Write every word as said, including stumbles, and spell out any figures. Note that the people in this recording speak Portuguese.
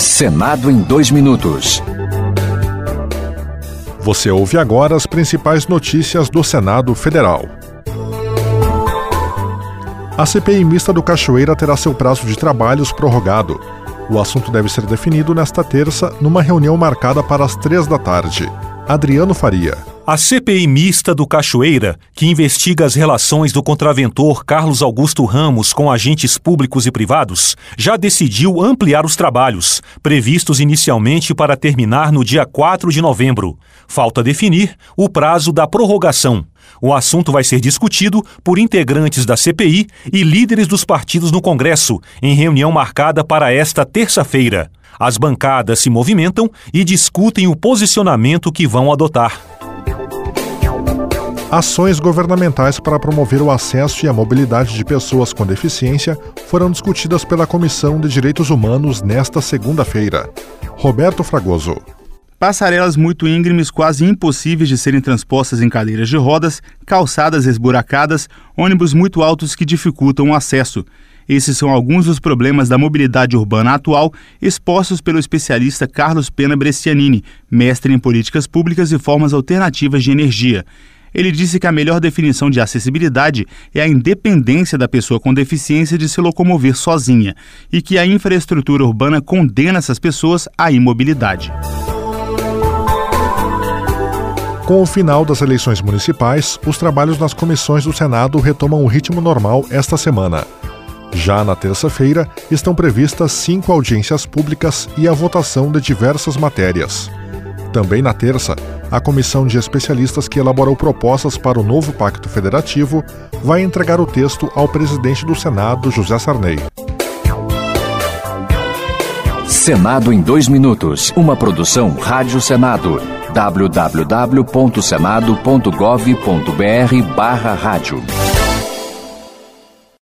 Senado em dois minutos. Você ouve agora as principais notícias do Senado Federal. A C P I mista do Cachoeira terá seu prazo de trabalhos prorrogado. O assunto deve ser definido nesta terça, numa reunião marcada para as três da tarde. Adriano Faria. A C P I mista do Cachoeira, que investiga as relações do contraventor Carlos Augusto Ramos com agentes públicos e privados, já decidiu ampliar os trabalhos, previstos inicialmente para terminar no dia quatro de novembro. Falta definir o prazo da prorrogação. O assunto vai ser discutido por integrantes da C P I e líderes dos partidos no Congresso, em reunião marcada para esta terça-feira. As bancadas se movimentam e discutem o posicionamento que vão adotar. Ações governamentais para promover o acesso e a mobilidade de pessoas com deficiência foram discutidas pela Comissão de Direitos Humanos nesta segunda-feira. Roberto Fragoso. Passarelas muito íngremes, quase impossíveis de serem transpostas em cadeiras de rodas, calçadas esburacadas, ônibus muito altos que dificultam o acesso. Esses são alguns dos problemas da mobilidade urbana atual, expostos pelo especialista Carlos Pena Brescianini, mestre em políticas públicas e formas alternativas de energia. Ele disse que a melhor definição de acessibilidade é a independência da pessoa com deficiência de se locomover sozinha e que a infraestrutura urbana condena essas pessoas à imobilidade. Com o final das eleições municipais, os trabalhos nas comissões do Senado retomam o ritmo normal esta semana. Já na terça-feira, estão previstas cinco audiências públicas e a votação de diversas matérias. Também na terça, a comissão de especialistas que elaborou propostas para o novo Pacto Federativo vai entregar o texto ao presidente do Senado, José Sarney. Senado em dois minutos. Uma produção Rádio Senado. w w w ponto senado ponto gov ponto b r barra rádio.